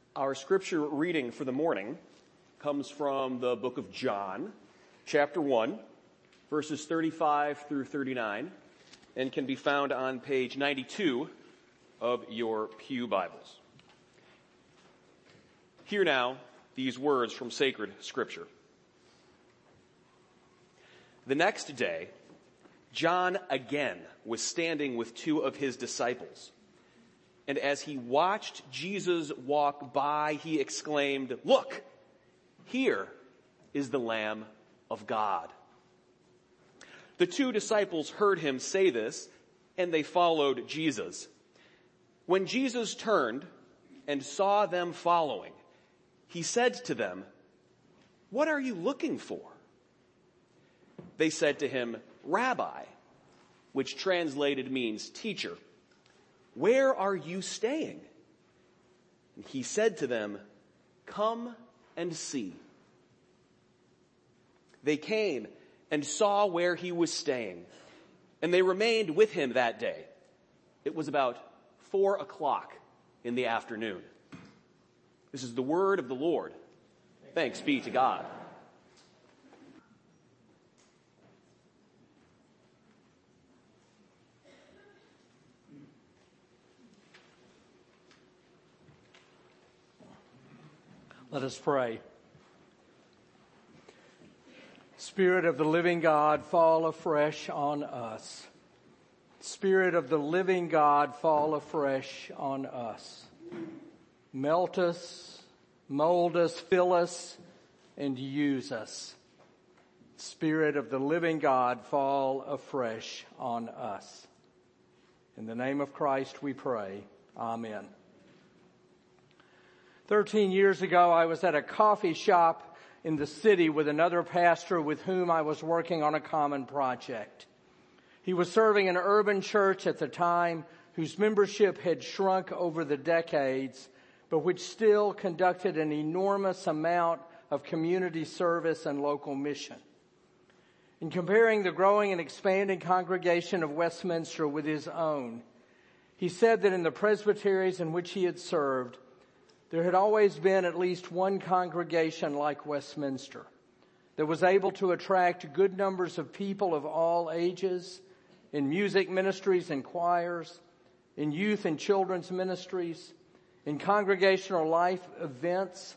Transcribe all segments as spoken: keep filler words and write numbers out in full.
Our scripture reading for the morning comes from the book of John, chapter one, verses thirty-five through thirty-nine, and can be found on page ninety-two of your pew Bibles. Hear now these words from sacred scripture. The next day, John again was standing with two of his disciples. And as he watched Jesus walk by, he exclaimed, "Look, here is the Lamb of God." The two disciples heard him say this, and they followed Jesus. When Jesus turned and saw them following, he said to them, "What are you looking for?" They said to him, "Rabbi," which translated means teacher, "where are you staying?" And he said to them, "Come and see." They came and saw where he was staying, and they remained with him that day. It was about four o'clock in the afternoon. This is the word of the Lord. Thanks be to God. Let us pray. Spirit of the living God, fall afresh on us. Spirit of the living God, fall afresh on us. Melt us, mold us, fill us, and use us. Spirit of the living God, fall afresh on us. In the name of Christ we pray. Amen. Thirteen years ago, I was at a coffee shop in the city with another pastor with whom I was working on a common project. He was serving an urban church at the time whose membership had shrunk over the decades, but which still conducted an enormous amount of community service and local mission. In comparing the growing and expanding congregation of Westminster with his own, he said that in the presbyteries in which he had served, there had always been at least one congregation like Westminster that was able to attract good numbers of people of all ages in music ministries and choirs, in youth and children's ministries, in congregational life events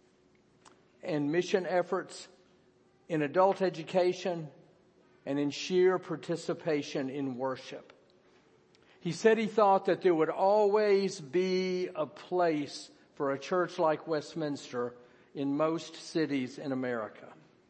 and mission efforts, in adult education, and in sheer participation in worship. He said he thought that there would always be a place for a church like Westminster in most cities in America.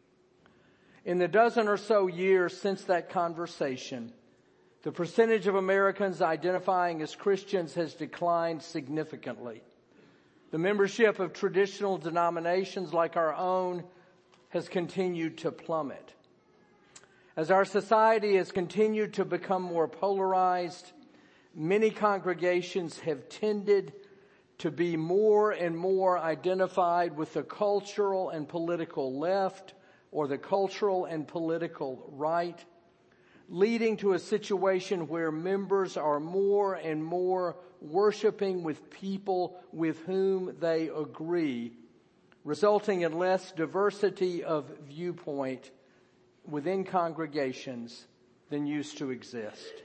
In the dozen or so years since that conversation, the percentage of Americans identifying as Christians has declined significantly. The membership of traditional denominations like our own has continued to plummet. As our society has continued to become more polarized, many congregations have tended to be more and more identified with the cultural and political left or the cultural and political right, leading to a situation where members are more and more worshiping with people with whom they agree, resulting in less diversity of viewpoint within congregations than used to exist.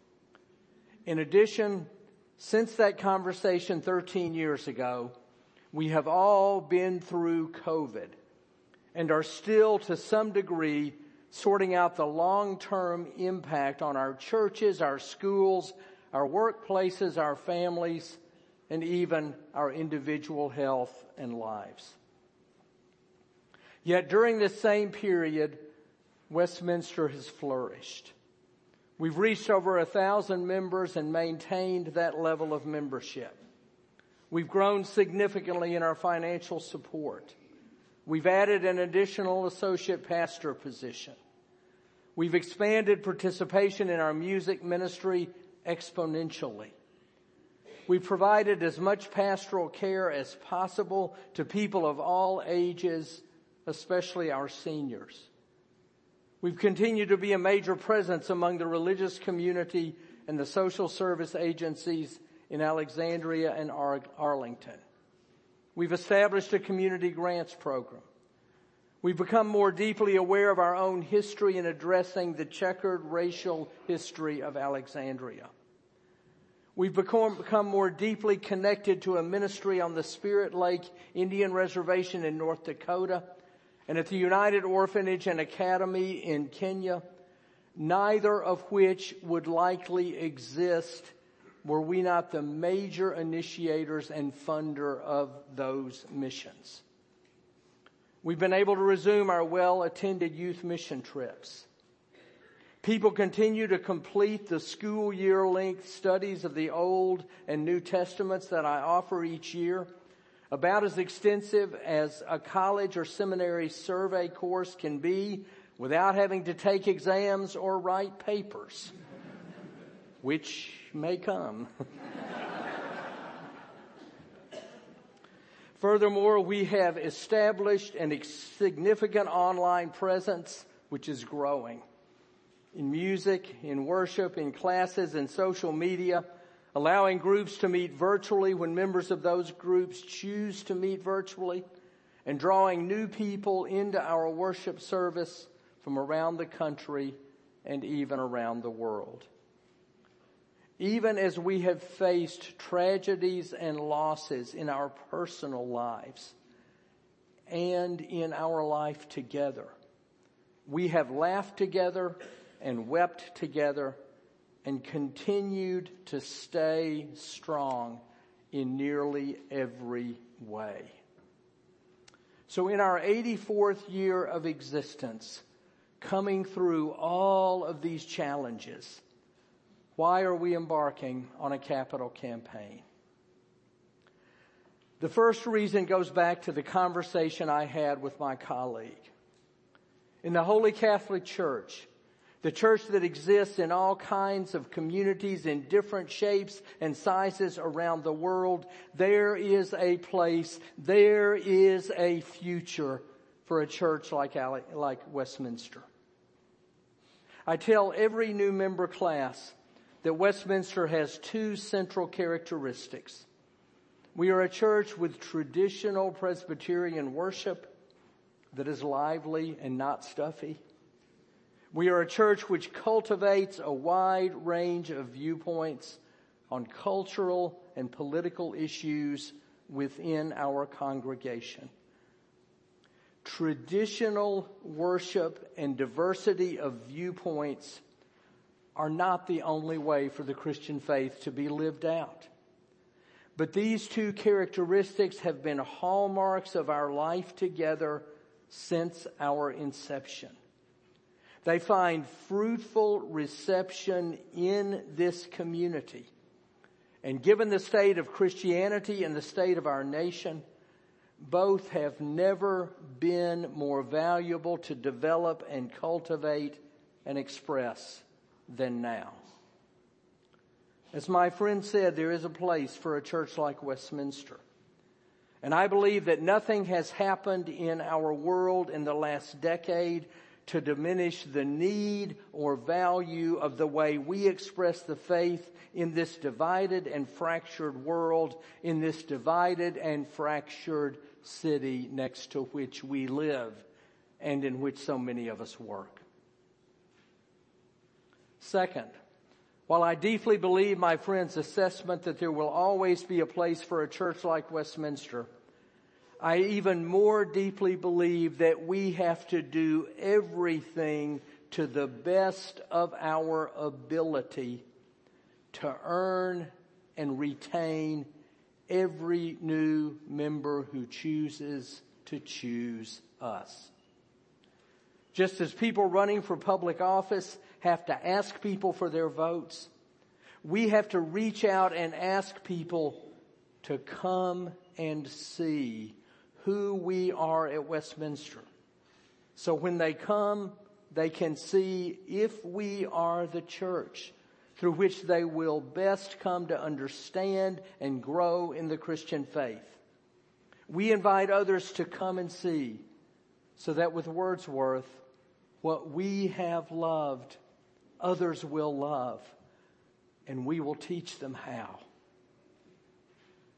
In addition, since that conversation thirteen years ago, we have all been through COVID and are still to some degree sorting out the long-term impact on our churches, our schools, our workplaces, our families, and even our individual health and lives. Yet during this same period, Westminster has flourished. We've reached over a thousand members and maintained that level of membership. We've grown significantly in our financial support. We've added an additional associate pastor position. We've expanded participation in our music ministry exponentially. We've provided as much pastoral care as possible to people of all ages, especially our seniors. We've continued to be a major presence among the religious community and the social service agencies in Alexandria and Ar- Arlington. We've established a community grants program. We've become more deeply aware of our own history in addressing the checkered racial history of Alexandria. We've become, become more deeply connected to a ministry on the Spirit Lake Indian Reservation in North Dakota and at the United Orphanage and Academy in Kenya, neither of which would likely exist were we not the major initiators and funder of those missions. We've been able to resume our well-attended youth mission trips. People continue to complete the school year-length studies of the Old and New Testaments that I offer each year, about as extensive as a college or seminary survey course can be without having to take exams or write papers, which may come. Furthermore, we have established a significant online presence, which is growing. In music, in worship, in classes, in social media, allowing groups to meet virtually when members of those groups choose to meet virtually, and drawing new people into our worship service from around the country and even around the world. Even as we have faced tragedies and losses in our personal lives and in our life together, we have laughed together and wept together and continued to stay strong in nearly every way. So in our eighty-fourth year of existence, coming through all of these challenges, why are we embarking on a capital campaign? The first reason goes back to the conversation I had with my colleague. In the Holy Catholic Church, the church that exists in all kinds of communities in different shapes and sizes around the world, there is a place, there is a future for a church like, like Westminster. I tell every new member class that Westminster has two central characteristics. We are a church with traditional Presbyterian worship that is lively and not stuffy. We are a church which cultivates a wide range of viewpoints on cultural and political issues within our congregation. Traditional worship and diversity of viewpoints are not the only way for the Christian faith to be lived out. But these two characteristics have been hallmarks of our life together since our inception. They find fruitful reception in this community. And given the state of Christianity and the state of our nation, both have never been more valuable to develop and cultivate and express than now. As my friend said, there is a place for a church like Westminster. And I believe that nothing has happened in our world in the last decade to diminish the need or value of the way we express the faith in this divided and fractured world, in this divided and fractured city next to which we live and in which so many of us work. Second, while I deeply believe my friend's assessment that there will always be a place for a church like Westminster, I even more deeply believe that we have to do everything to the best of our ability to earn and retain every new member who chooses to choose us. Just as people running for public office have to ask people for their votes, we have to reach out and ask people to come and see who we are at Westminster. So when they come, they can see if we are the church through which they will best come to understand and grow in the Christian faith. We invite others to come and see, so that with Wordsworth, what we have loved, others will love, and we will teach them how.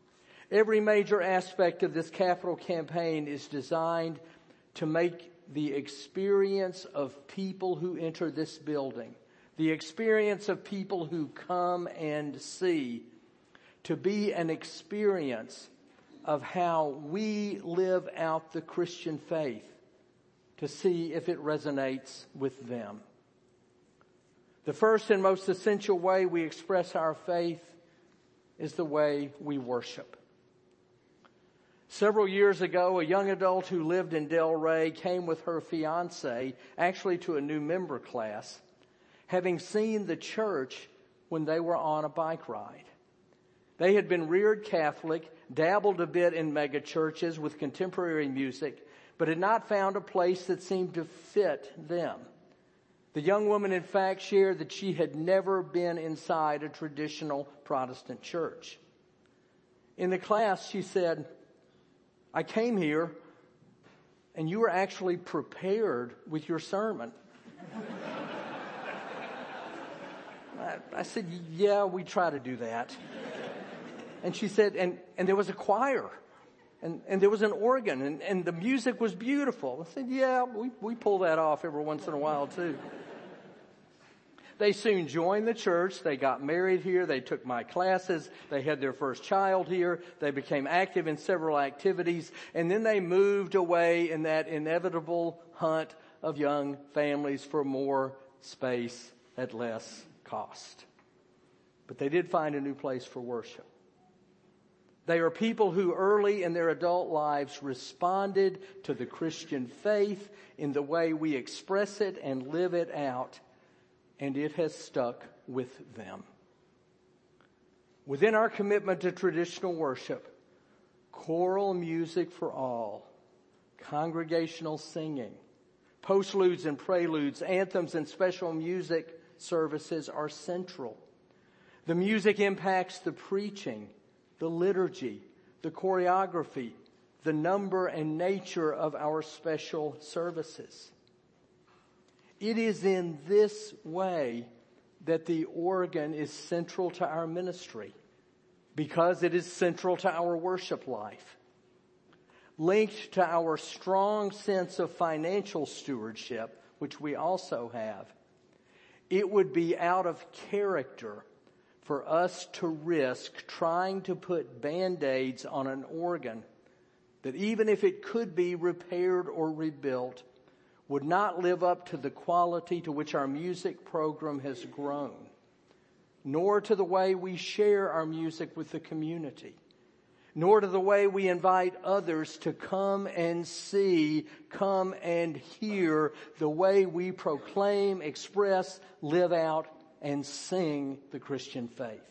Every major aspect of this capital campaign is designed to make the experience of people who enter this building, the experience of people who come and see, to be an experience of how we live out the Christian faith, to see if it resonates with them. The first and most essential way we express our faith is the way we worship. Several years ago, a young adult who lived in Delray came with her fiancé, actually to a new member class, having seen the church when they were on a bike ride. They had been reared Catholic, dabbled a bit in mega churches with contemporary music, but had not found a place that seemed to fit them. The young woman, in fact, shared that she had never been inside a traditional Protestant church. In the class, she said, "I came here, and you were actually prepared with your sermon." I, I said, "Yeah, we try to do that." And she said, and, and there was a choir, and, and there was an organ, and, and the music was beautiful. I said, "Yeah, we, we pull that off every once in a while, too." They soon joined the church. They got married here. They took my classes. They had their first child here. They became active in several activities. And then they moved away in that inevitable hunt of young families for more space at less cost. But they did find a new place for worship. They are people who early in their adult lives responded to the Christian faith in the way we express it and live it out. And it has stuck with them. Within our commitment to traditional worship, choral music for all, congregational singing, postludes and preludes, anthems and special music services are central. The music impacts the preaching, the liturgy, the choreography, the number and nature of our special services. It is in this way that the organ is central to our ministry, because it is central to our worship life. Linked to our strong sense of financial stewardship, which we also have, it would be out of character for us to risk trying to put Band-Aids on an organ that, even if it could be repaired or rebuilt, would not live up to the quality to which our music program has grown, nor to the way we share our music with the community, nor to the way we invite others to come and see, come and hear the way we proclaim, express, live out, and sing the Christian faith.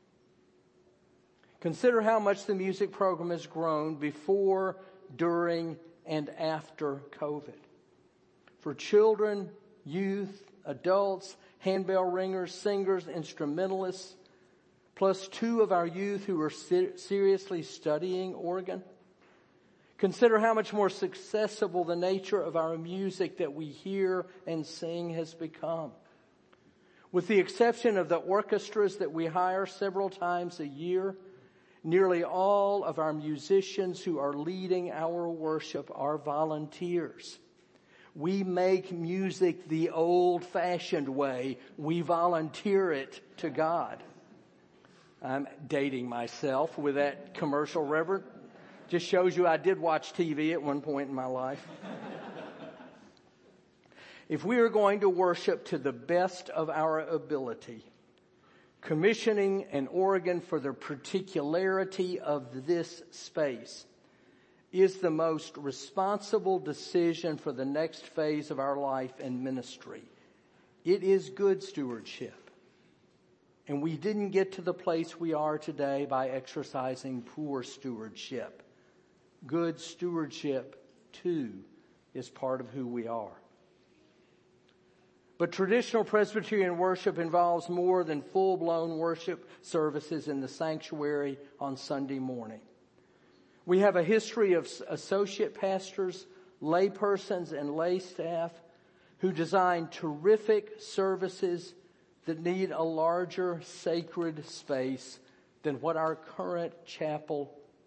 Consider how much the music program has grown before, during, and after COVID. For children, youth, adults, handbell ringers, singers, instrumentalists, plus two of our youth who are ser- seriously studying organ. Consider how much more accessible the nature of our music that we hear and sing has become. With the exception of the orchestras that we hire several times a year, nearly all of our musicians who are leading our worship are volunteers. We make music the old-fashioned way. We volunteer it to God. I'm dating myself with that commercial, Reverend. Just shows you I did watch T V at one point in my life. If we are going to worship to the best of our ability, commissioning an organ for the particularity of this space is the most responsible decision for the next phase of our life and ministry. It is good stewardship. And we didn't get to the place we are today by exercising poor stewardship. Good stewardship, too, is part of who we are. But traditional Presbyterian worship involves more than full-blown worship services in the sanctuary on Sunday morning. We have a history of associate pastors, laypersons, and lay staff who design terrific services that need a larger sacred space than what our current chapel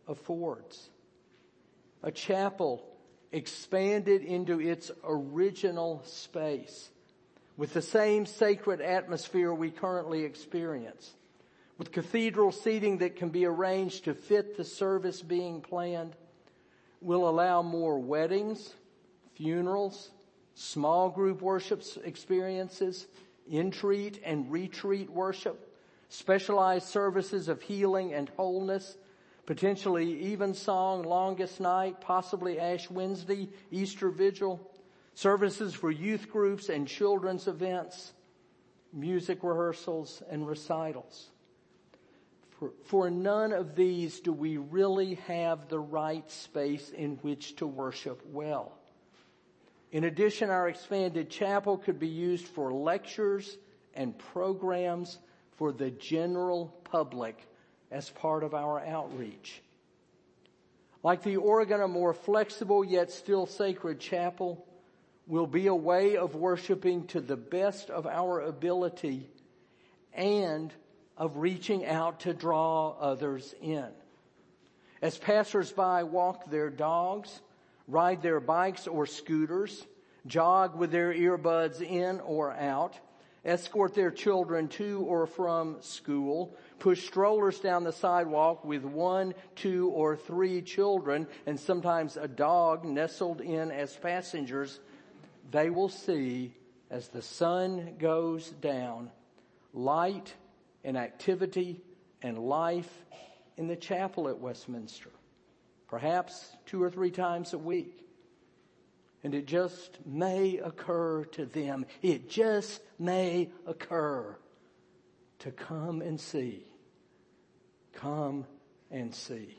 affords. A chapel expanded into its original space with the same sacred atmosphere we currently experience, with cathedral seating that can be arranged to fit the service being planned, will allow more weddings, funerals, small group worship experiences, entreat and retreat worship, specialized services of healing and wholeness, potentially evensong, longest night, possibly Ash Wednesday, Easter Vigil, services for youth groups and children's events, music rehearsals and recitals. For, for none of these do we really have the right space in which to worship well. In addition, our expanded chapel could be used for lectures and programs for the general public as part of our outreach. Like the Oregon, a more flexible yet still sacred chapel will be a way of worshiping to the best of our ability and of reaching out to draw others in. As passersby walk their dogs, ride their bikes or scooters, jog with their earbuds in or out, escort their children to or from school, push strollers down the sidewalk with one, two, or three children, and sometimes a dog nestled in as passengers, they will see, as the sun goes down, light and activity and life in the chapel at Westminster, perhaps two or three times a week. And it just may occur to them, it just may occur to come and see. Come and see.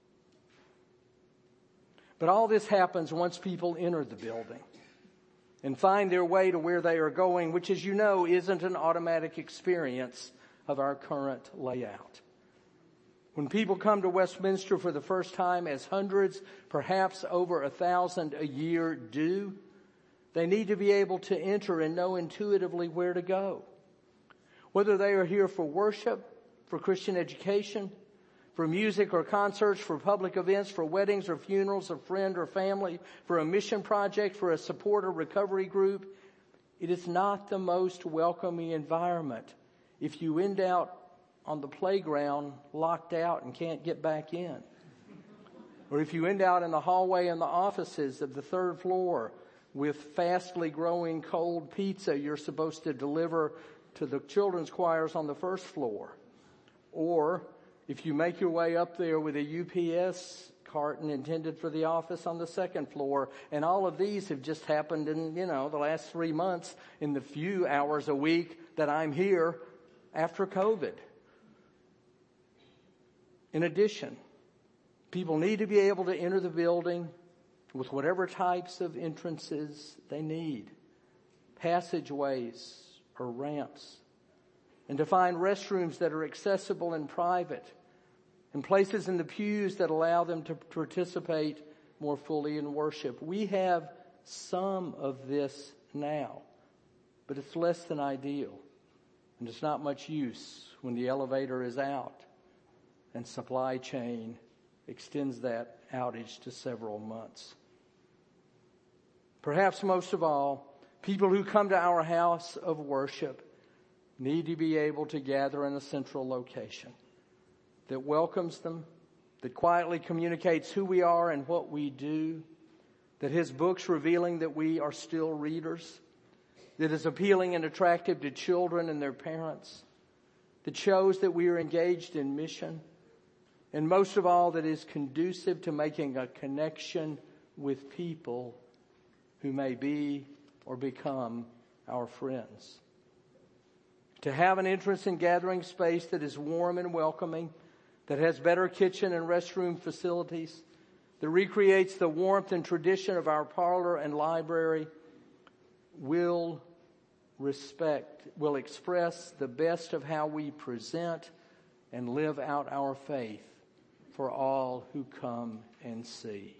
But all this happens once people enter the building and find their way to where they are going, which, as you know, isn't an automatic experience of our current layout. When people come to Westminster for the first time, as hundreds, perhaps over a thousand a year do, they need to be able to enter and know intuitively where to go. Whether they are here for worship, for Christian education, for music or concerts, for public events, for weddings or funerals of friend or family, for a mission project, for a support or recovery group, it is not the most welcoming environment if you end out on the playground locked out and can't get back in. Or if you end out in the hallway in the offices of the third floor with fastly growing cold pizza you're supposed to deliver to the children's choirs on the first floor. Or if you make your way up there with a U P S carton intended for the office on the second floor. And all of these have just happened in, you know, the last three months in the few hours a week that I'm here after COVID. In addition, people need to be able to enter the building with whatever types of entrances they need, passageways or ramps, and to find restrooms that are accessible and private, and places in the pews that allow them to participate more fully in worship. We have some of this now, but it's less than ideal, and it's not much use when the elevator is out and supply chain extends that outage to several months. Perhaps most of all, people who come to our house of worship need to be able to gather in a central location that welcomes them, that quietly communicates who we are and what we do, that has books revealing that we are still readers, that is appealing and attractive to children and their parents, that shows that we are engaged in mission, and most of all, that is conducive to making a connection with people who may be or become our friends. To have an entrance and gathering space that is warm and welcoming, that has better kitchen and restroom facilities, that recreates the warmth and tradition of our parlor and library, will respect, will express the best of how we present and live out our faith for all who come and see.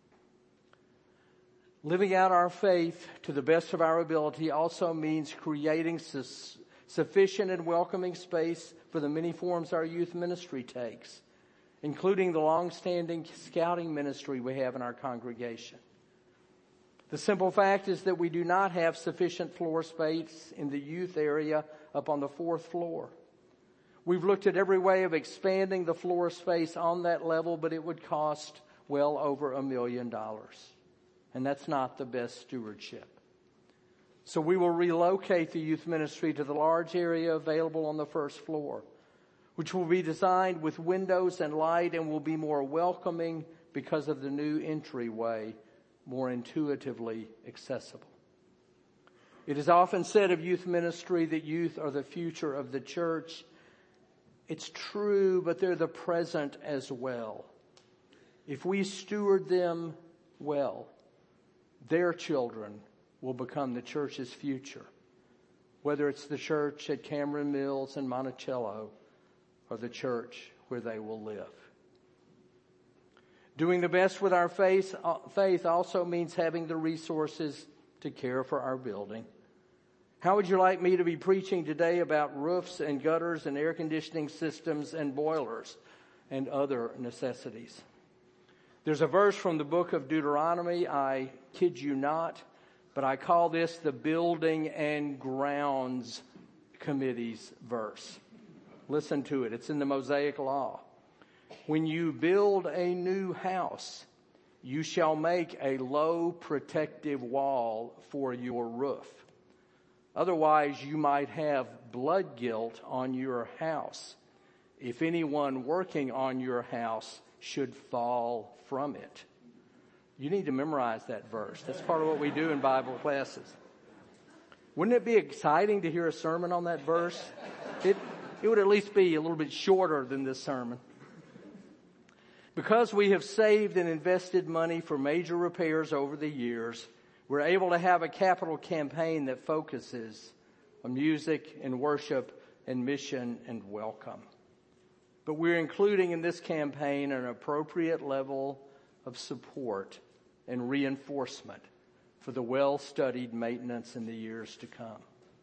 Living out our faith to the best of our ability also means creating su- sufficient and welcoming space for the many forms our youth ministry takes, including the long-standing scouting ministry we have in our congregation. The simple fact is that we do not have sufficient floor space in the youth area up on the fourth floor. We've looked at every way of expanding the floor space on that level, but it would cost well over a million dollars. And that's not the best stewardship. So we will relocate the youth ministry to the large area available on the first floor, which will be designed with windows and light and will be more welcoming because of the new entryway, more intuitively accessible. It is often said of youth ministry that youth are the future of the church. It's true, but they're the present as well. If we steward them well, their children will become the church's future, whether it's the church at Cameron Mills and Monticello or the church where they will live. Doing the best with our faith, faith also means having the resources to care for our building. How would you like me to be preaching today about roofs and gutters and air conditioning systems and boilers and other necessities? There's a verse from the book of Deuteronomy, I kid you not, but I call this the Building and Grounds Committee's verse. Listen to it. It's in the Mosaic Law. When you build a new house, you shall make a low protective wall for your roof. Otherwise, you might have blood guilt on your house if anyone working on your house should fall from it. You need to memorize that verse. That's part of what we do in Bible classes. Wouldn't it be exciting to hear a sermon on that verse? It, it would at least be a little bit shorter than this sermon. Because we have saved and invested money for major repairs over the years, we're able to have a capital campaign that focuses on music and worship and mission and welcome. But we're including in this campaign an appropriate level of support and reinforcement for the well-studied maintenance in the years to come.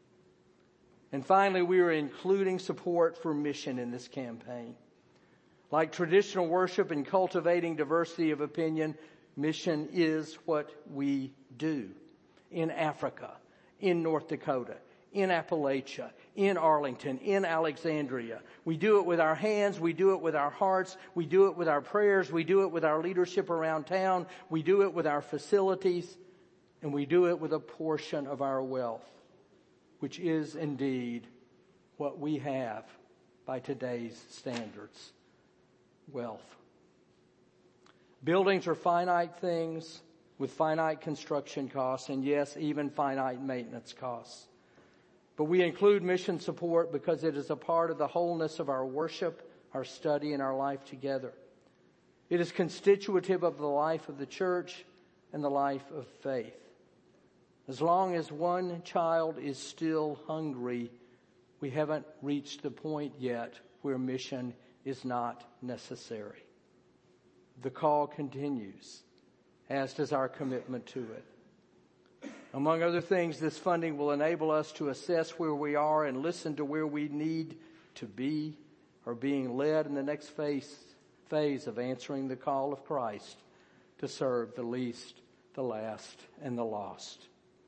And finally, we are including support for mission in this campaign. Like traditional worship and cultivating diversity of opinion, mission is what we do in Africa, in North Dakota, in Appalachia, in Arlington, in Alexandria. We do it with our hands. We do it with our hearts. We do it with our prayers. We do it with our leadership around town. We do it with our facilities. And we do it with a portion of our wealth, which is indeed what we have by today's standards. Wealth. Buildings are finite things with finite construction costs and, yes, even finite maintenance costs. But we include mission support because it is a part of the wholeness of our worship, our study, and our life together. It is constitutive of the life of the church and the life of faith. As long as one child is still hungry, we haven't reached the point yet where mission is not necessary. The call continues, as does our commitment to it. Among other things, this funding will enable us to assess where we are and listen to where we need to be or being led in the next phase, phase of answering the call of Christ to serve the least, the last, and the lost.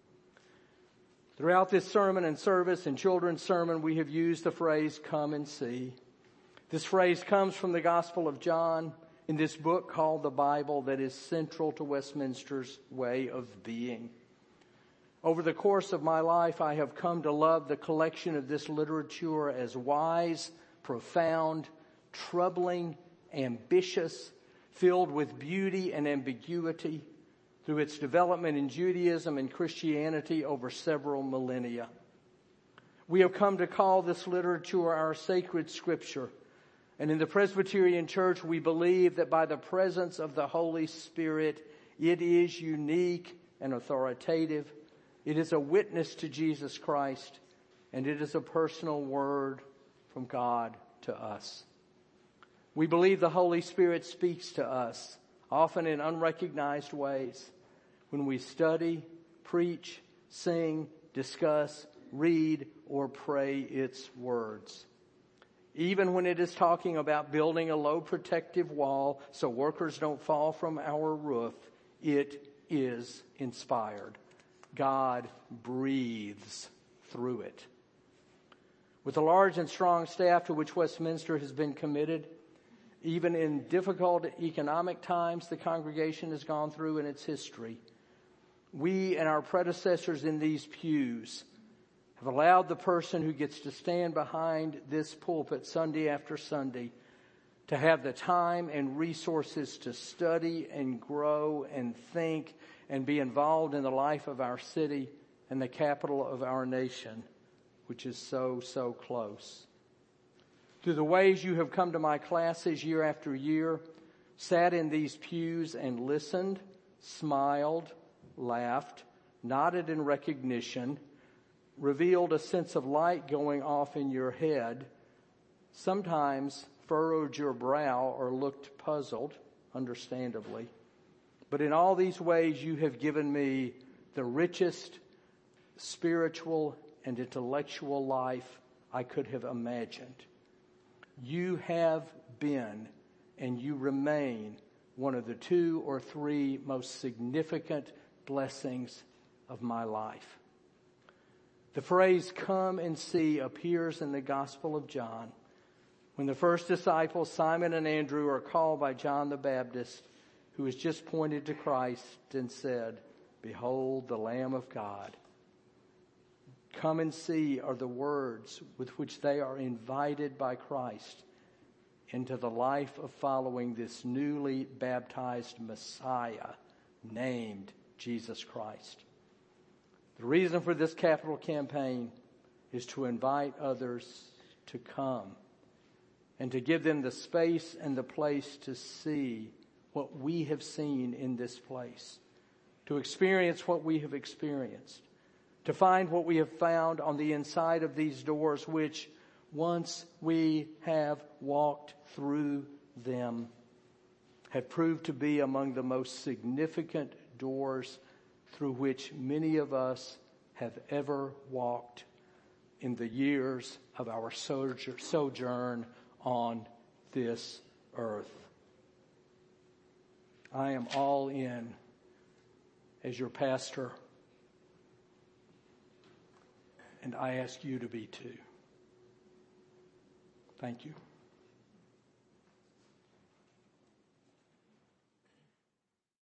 Throughout this sermon and service and children's sermon, we have used the phrase, come and see. This phrase comes from the Gospel of John in this book called the Bible that is central to Westminster's way of being. Over the course of my life, I have come to love the collection of this literature as wise, profound, troubling, ambitious, filled with beauty and ambiguity through its development in Judaism and Christianity over several millennia. We have come to call this literature our sacred scripture. And in the Presbyterian Church, we believe that by the presence of the Holy Spirit, it is unique and authoritative. It is a witness to Jesus Christ, and it is a personal word from God to us. We believe the Holy Spirit speaks to us, often in unrecognized ways, when we study, preach, sing, discuss, read, or pray its words. even when it is talking about building a low protective wall so workers don't fall from our roof, it is inspired. God breathes through it. With the large and strong staff to which Westminster has been committed, even in difficult economic times the congregation has gone through in its history, we and our predecessors in these pews have allowed the person who gets to stand behind this pulpit Sunday after Sunday to have the time and resources to study and grow and think and be involved in the life of our city and the capital of our nation, which is so, so close. Through the ways you have come to my classes year after year, sat in these pews and listened, smiled, laughed, nodded in recognition, revealed a sense of light going off in your head, sometimes furrowed your brow or looked puzzled, understandably. But in all these ways you have given me the richest spiritual and intellectual life I could have imagined. You have been and you remain one of the two or three most significant blessings of my life. The phrase "come and see" appears in the Gospel of John when the first disciples, Simon and Andrew, are called by John the Baptist, who has just pointed to Christ and said, "Behold the Lamb of God." Come and see are the words with which they are invited by Christ into the life of following this newly baptized Messiah named Jesus Christ. The reason for this capital campaign is to invite others to come and to give them the space and the place to see what we have seen in this place, to experience what we have experienced, to find what we have found on the inside of these doors, which once we have walked through them, have proved to be among the most significant doors through which many of us have ever walked in the years of our sojourn on this earth. I am all in as your pastor, and I ask you to be too. Thank you.